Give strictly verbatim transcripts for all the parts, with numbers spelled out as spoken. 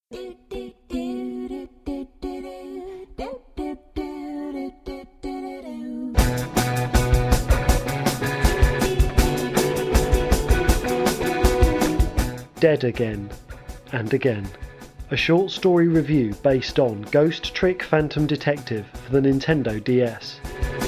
Dead Again and Again, a short story review based on Ghost Trick Phantom Detective for the Nintendo D S.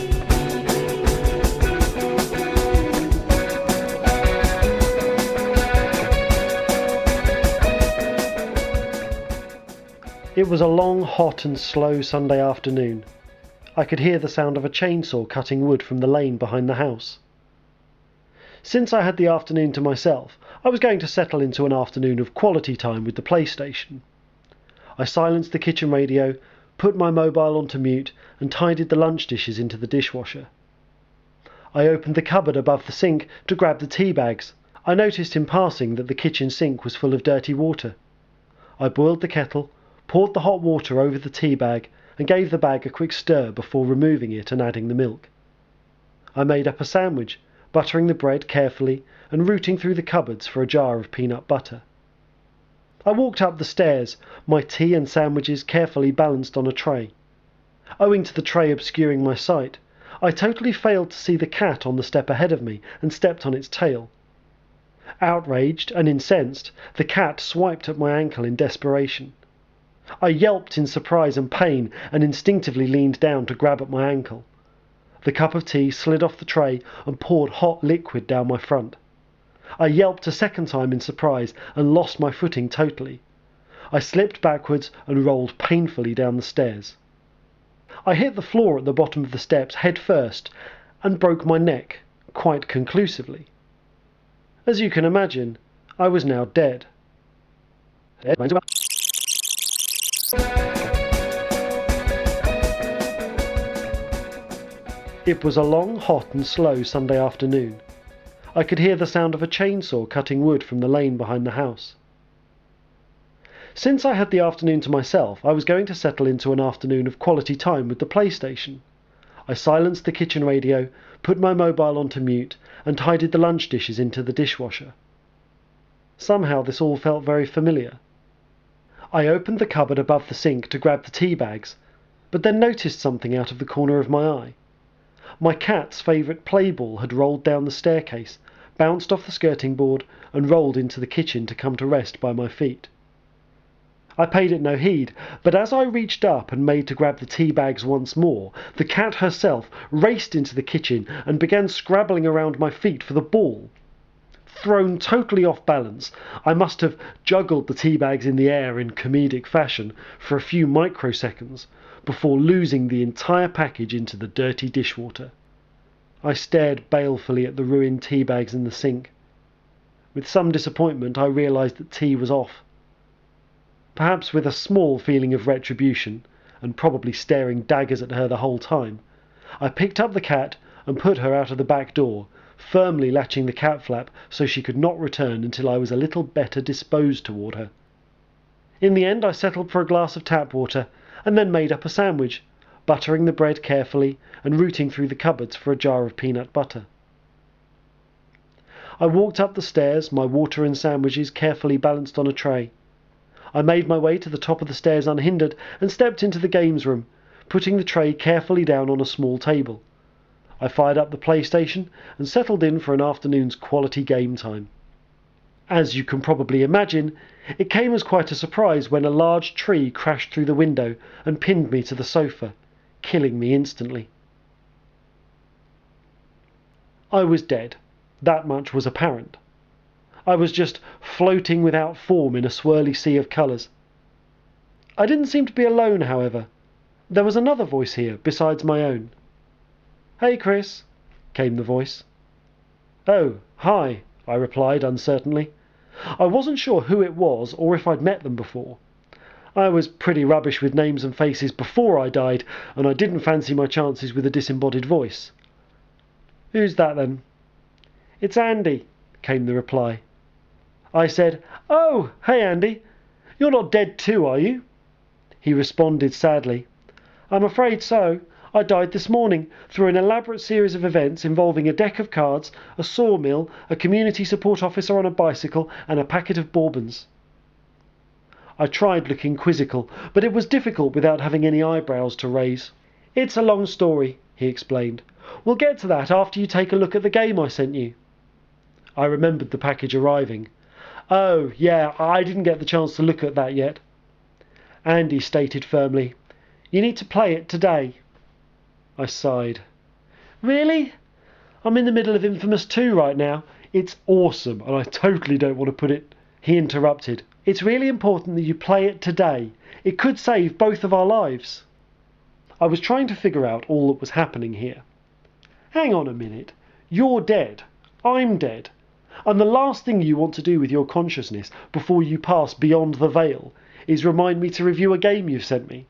It was a long, hot and slow Sunday afternoon. I could hear the sound of a chainsaw cutting wood from the lane behind the house. Since I had the afternoon to myself, I was going to settle into an afternoon of quality time with the PlayStation. I silenced the kitchen radio, put my mobile onto mute, and tidied the lunch dishes into the dishwasher. I opened the cupboard above the sink to grab the tea bags. I noticed in passing that the kitchen sink was full of dirty water. I boiled the kettle, poured the hot water over the tea bag, and gave the bag a quick stir before removing it and adding the milk. I made up a sandwich, buttering the bread carefully and rooting through the cupboards for a jar of peanut butter. I walked up the stairs, my tea and sandwiches carefully balanced on a tray. Owing to the tray obscuring my sight, I totally failed to see the cat on the step ahead of me and stepped on its tail. Outraged and incensed, the cat swiped at my ankle in desperation. I yelped in surprise and pain and instinctively leaned down to grab at my ankle. The cup of tea slid off the tray and poured hot liquid down my front. I yelped a second time in surprise and lost my footing totally. I slipped backwards and rolled painfully down the stairs. I hit the floor at the bottom of the steps head first and broke my neck, quite conclusively. As you can imagine, I was now dead. It was a long, hot and slow Sunday afternoon. I could hear the sound of a chainsaw cutting wood from the lane behind the house. Since I had the afternoon to myself, I was going to settle into an afternoon of quality time with the PlayStation. I silenced the kitchen radio, put my mobile onto mute, and tidied the lunch dishes into the dishwasher. Somehow this all felt very familiar. I opened the cupboard above the sink to grab the tea bags, but then noticed something out of the corner of my eye. My cat's favourite play ball had rolled down the staircase, bounced off the skirting board, and rolled into the kitchen to come to rest by my feet. I paid it no heed, but as I reached up and made to grab the tea bags once more, the cat herself raced into the kitchen and began scrabbling around my feet for the ball. Thrown totally off balance, I must have juggled the tea bags in the air in comedic fashion for a few microseconds, before losing the entire package into the dirty dishwater. I stared balefully at the ruined tea bags in the sink. With some disappointment, I realised that tea was off. Perhaps with a small feeling of retribution, and probably staring daggers at her the whole time, I picked up the cat and put her out of the back door, firmly latching the cat flap so she could not return until I was a little better disposed toward her. In the end, I settled for a glass of tap water, and then made up a sandwich, buttering the bread carefully and rooting through the cupboards for a jar of peanut butter. I walked up the stairs, my water and sandwiches carefully balanced on a tray. I made my way to the top of the stairs unhindered and stepped into the games room, putting the tray carefully down on a small table. I fired up the PlayStation and settled in for an afternoon's quality game time. As you can probably imagine, it came as quite a surprise when a large tree crashed through the window and pinned me to the sofa, killing me instantly. I was dead. That much was apparent. I was just floating without form in a swirly sea of colours. I didn't seem to be alone, however. There was another voice here besides my own. "Hey, Chris," came the voice. "Oh, hi," I replied uncertainly. I wasn't sure who it was or if I'd met them before. I was pretty rubbish with names and faces before I died, and I didn't fancy my chances with a disembodied voice. "Who's that, then?" "It's Andy," came the reply. I said, "Oh, hey Andy. You're not dead too, are you?" He responded sadly, "I'm afraid so. I died this morning through an elaborate series of events involving a deck of cards, a sawmill, a community support officer on a bicycle, and a packet of bourbons." I tried looking quizzical, but it was difficult without having any eyebrows to raise. "It's a long story," he explained. "We'll get to that after you take a look at the game I sent you." I remembered the package arriving. "Oh, yeah, I didn't get the chance to look at that yet." Andy stated firmly, "You need to play it today." I sighed. "Really? I'm in the middle of Infamous two right now. It's awesome, and I totally don't want to put it..." He interrupted. "It's really important that you play it today. It could save both of our lives." I was trying to figure out all that was happening here. Hang on a minute. You're dead. I'm dead. And the last thing you want to do with your consciousness before you pass beyond the veil is remind me to review a game you've sent me.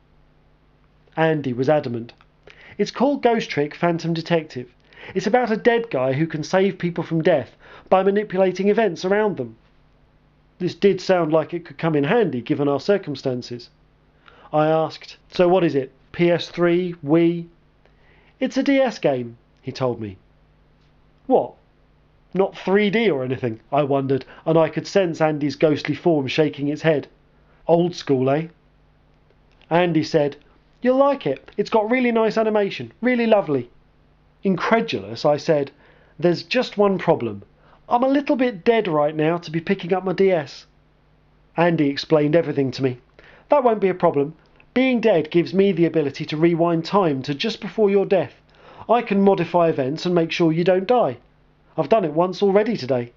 Andy was adamant. "It's called Ghost Trick Phantom Detective. It's about a dead guy who can save people from death by manipulating events around them." This did sound like it could come in handy given our circumstances. I asked, "So what is it? P S three? Wii?" "It's a D S game," he told me. "What? Not three D or anything?" I wondered, and I could sense Andy's ghostly form shaking its head. "Old school, eh?" Andy said, "You'll like it. It's got really nice animation. Really lovely." Incredulous, I said, "There's just one problem. I'm a little bit dead right now to be picking up my D S." Andy explained everything to me. "That won't be a problem. Being dead gives me the ability to rewind time to just before your death. I can modify events and make sure you don't die. I've done it once already today."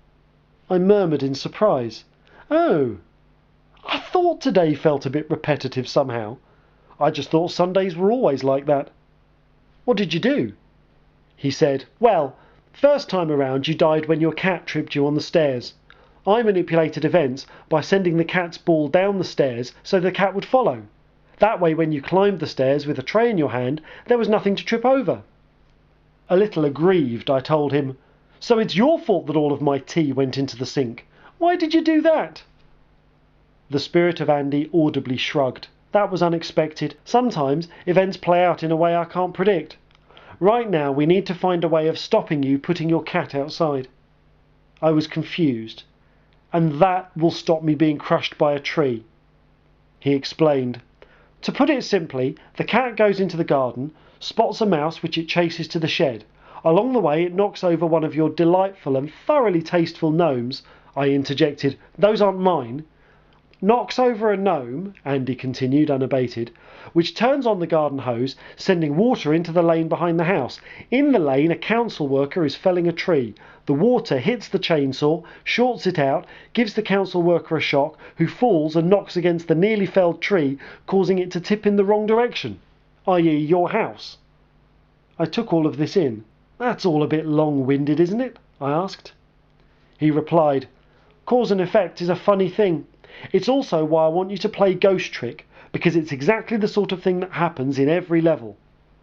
I murmured in surprise. "Oh, I thought today felt a bit repetitive somehow. I just thought Sundays were always like that." "What did you do?" He said, "Well, first time around you died when your cat tripped you on the stairs. I manipulated events by sending the cat's ball down the stairs so the cat would follow. That way when you climbed the stairs with a tray in your hand, there was nothing to trip over." A little aggrieved, I told him, "So it's your fault that all of my tea went into the sink. Why did you do that?" The spirit of Andy audibly shrugged. "That was unexpected. Sometimes events play out in a way I can't predict. Right now we need to find a way of stopping you putting your cat outside." I was confused. "And that will stop me being crushed by a tree." He explained. "To put it simply, the cat goes into the garden, spots a mouse which it chases to the shed. Along the way it knocks over one of your delightful and thoroughly tasteful gnomes." I interjected, "Those aren't mine." "Knocks over a gnome," Andy continued unabated, "which turns on the garden hose, sending water into the lane behind the house. In the lane a council worker is felling a tree. The water hits the chainsaw, shorts it out, gives the council worker a shock, who falls and knocks against the nearly felled tree, causing it to tip in the wrong direction, that is your house." I took all of this in. "That's all a bit long-winded, isn't it?" I asked. He replied, "Cause and effect is a funny thing. It's also why I want you to play Ghost Trick, because it's exactly the sort of thing that happens in every level."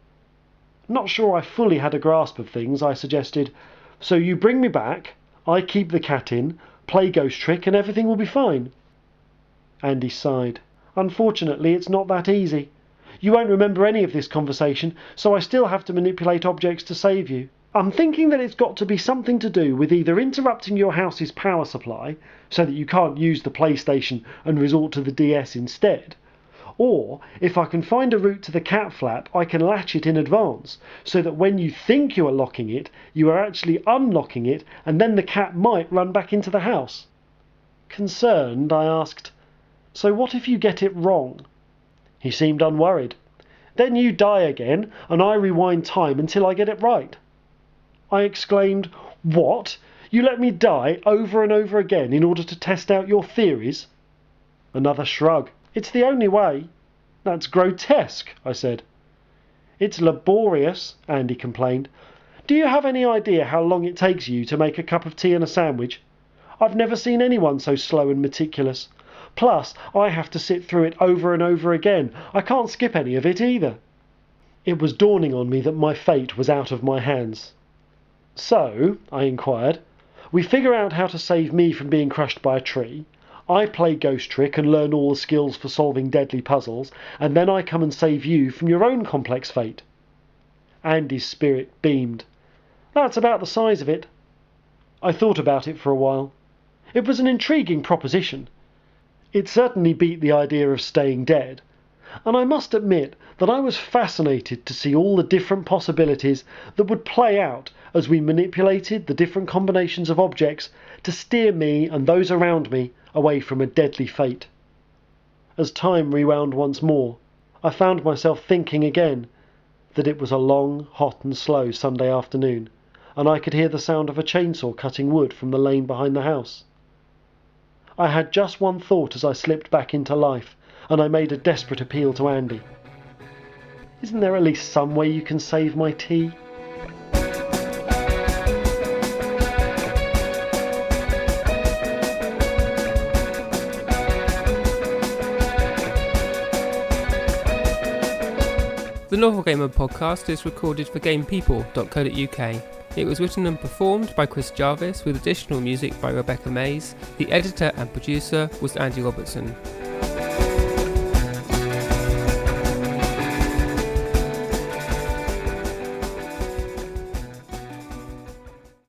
Not sure I fully had a grasp of things, I suggested, "So you bring me back, I keep the cat in, play Ghost Trick, and everything will be fine." Andy sighed. "Unfortunately, it's not that easy. You won't remember any of this conversation, so I still have to manipulate objects to save you. I'm thinking that it's got to be something to do with either interrupting your house's power supply, so that you can't use the PlayStation and resort to the D S instead, or if I can find a route to the cat flap, I can latch it in advance, so that when you think you are locking it, you are actually unlocking it, and then the cat might run back into the house." Concerned, I asked, "So what if you get it wrong?" He seemed unworried. "Then you die again, and I rewind time until I get it right." I exclaimed, "What? You let me die over and over again in order to test out your theories?" Another shrug. "It's the only way." "That's grotesque," I said. "It's laborious," Andy complained. "Do you have any idea how long it takes you to make a cup of tea and a sandwich? I've never seen anyone so slow and meticulous. Plus, I have to sit through it over and over again. I can't skip any of it either." It was dawning on me that my fate was out of my hands. "So," I inquired, "we figure out how to save me from being crushed by a tree. I play Ghost Trick and learn all the skills for solving deadly puzzles, and then I come and save you from your own complex fate." Andy's spirit beamed. "That's about the size of it." I thought about it for a while. It was an intriguing proposition. It certainly beat the idea of staying dead, and I must admit that I was fascinated to see all the different possibilities that would play out as we manipulated the different combinations of objects to steer me and those around me away from a deadly fate. As time rewound once more, I found myself thinking again that it was a long, hot and slow Sunday afternoon, and I could hear the sound of a chainsaw cutting wood from the lane behind the house. I had just one thought as I slipped back into life, and I made a desperate appeal to Andy. Isn't there at least some way you can save my tea? The Novel Gamer podcast is recorded for game people dot co dot uk. It was written and performed by Chris Jarvis with additional music by Rebecca Mays. The editor and producer was Andy Robertson.